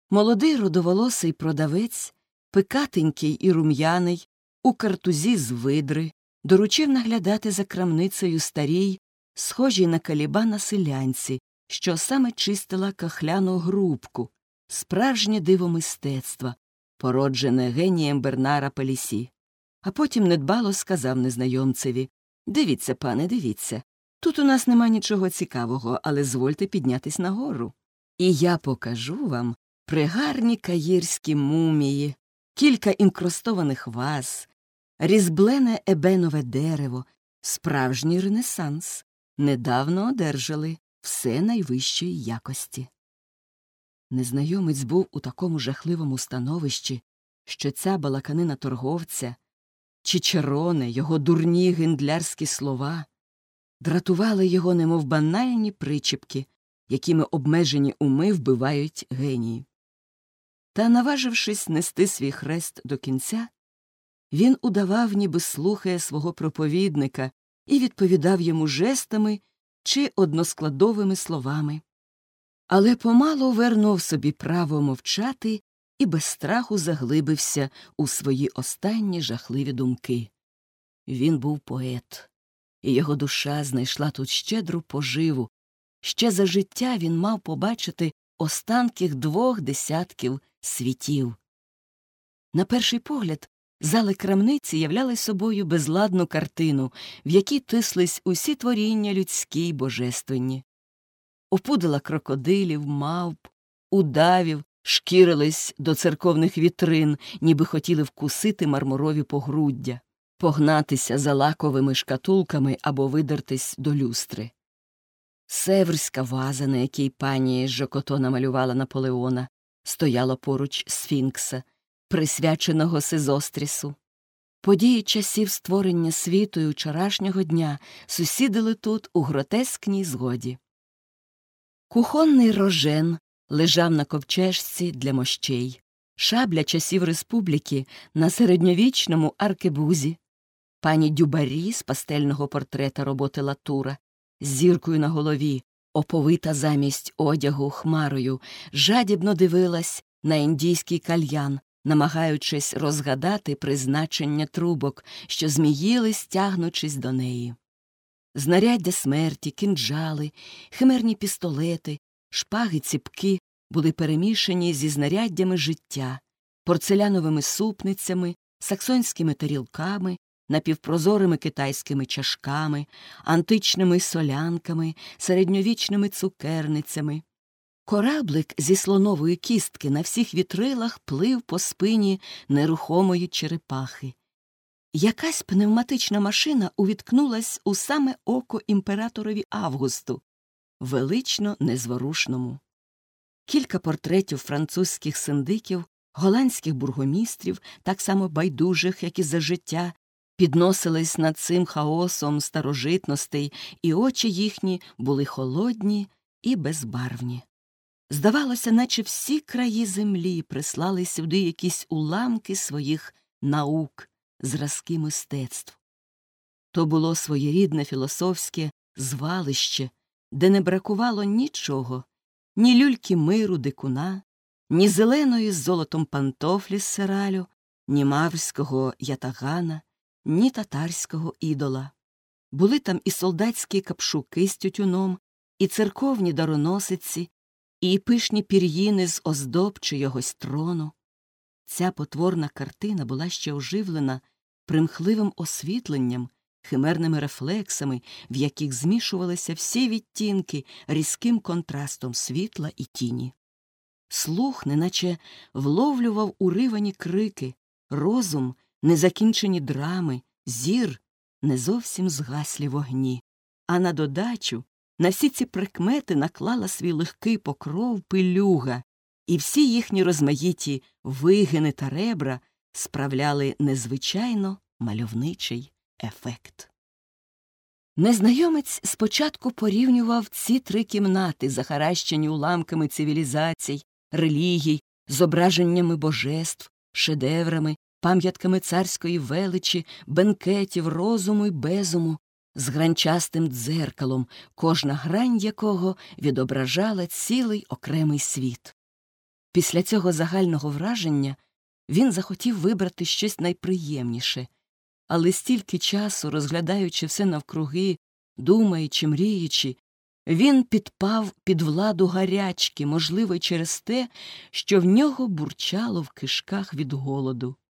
Молодий рудоволосий продавець, пикатенький і рум'яний, у картузі з видри, доручив наглядати за крамницею старій, схожій на калібана селянці, що саме чистила кахляну грубку, справжнє диво мистецтва, породжене генієм Бернара Палісі. А потім недбало сказав незнайомцеві: «Дивіться, пане, дивіться. Тут у нас нема нічого цікавого, але звольте піднятись нагору. І я покажу вам пригарні каїрські мумії, кілька інкрустованих ваз, різьблене ебенове дерево, справжній ренесанс. Недавно одержали, все найвищої якості». Незнайомець був у такому жахливому становищі, що ця балаканина торговця, Чичероне, його дурні гендлярські слова дратували його, немов банальні причіпки, якими обмежені уми вбивають генії. Та, наважившись нести свій хрест до кінця, він удавав, ніби слухає свого проповідника, і відповідав йому жестами чи односкладовими словами. Але помалу вернув собі право мовчати і без страху заглибився у свої останні жахливі думки. Він був поет, і його душа знайшла тут щедру поживу. Ще за життя він мав побачити останких 2 десятків світів. На перший погляд, зали крамниці являли собою безладну картину, в якій тислись усі творіння людські й божественні. Опудала крокодилів, мавп, удавів шкірились до церковних вітрин, ніби хотіли вкусити мармурові погруддя, погнатися за лаковими шкатулками або видертись до люстри. Севрська ваза, на якій пані Жокото намалювала Наполеона, стояла поруч Сфінкса, присвяченого Сизострісу. Події часів створення світу і вчорашнього дня сусідили тут у гротескній згоді. Кухонний рожен лежав на ковчежці для мощей, шабля часів республіки на середньовічному аркебузі, пані Дюбарі з пастельного портрета роботи Латура, з зіркою на голові, оповита замість одягу хмарою, жадібно дивилась на індійський кальян, намагаючись розгадати призначення трубок, що зміїлись, тягнучись до неї. Знаряддя смерті, кинджали, химерні пістолети, шпаги-ціпки були перемішані зі знаряддями життя, порцеляновими супницями, саксонськими тарілками, напівпрозорими китайськими чашками, античними солянками, середньовічними цукерницями. Кораблик зі слонової кістки на всіх вітрилах плив по спині нерухомої черепахи. Якась пневматична машина увіткнулась у саме око імператорові Августу, велично незворушному. Кілька портретів французьких синдиків, голландських бургомістрів, так само байдужих, як і за життя, підносились над цим хаосом старожитностей, і очі їхні були холодні і безбарвні. Здавалося, наче всі краї землі прислали сюди якісь уламки своїх наук, зразки мистецтв. То було своєрідне філософське звалище, де не бракувало нічого, ні люльки миру дикуна, ні зеленої з золотом пантофлі з сералю, ні маврського ятагана, ні татарського ідола. Були там і солдатські капшуки з тютюном, і церковні дароносиці, і пишні пір'їни з оздоб чийогось трону. Ця потворна картина була ще оживлена примхливим освітленням, химерними рефлексами, в яких змішувалися всі відтінки різким контрастом світла і тіні. Слух неначе вловлював уривані крики, розум — незакінчені драми, зір — не зовсім згаслі вогні. А на додачу на всі ці прикмети наклала свій легкий покров пилюга, і всі їхні розмаїті вигини та ребра справляли незвичайно мальовничий ефект. Незнайомець спочатку порівнював ці 3 кімнати, захаращені уламками цивілізацій, релігій, зображеннями божеств, шедеврами, пам'ятками царської величі, бенкетів, розуму й безуму, з гранчастим дзеркалом, кожна грань якого відображала цілий окремий світ. Після цього загального враження він захотів вибрати щось найприємніше, але стільки часу, розглядаючи все навкруги, думаючи, мріючи, він підпав під владу гарячки, можливо, й через те, що в нього бурчало в кишках від голоду.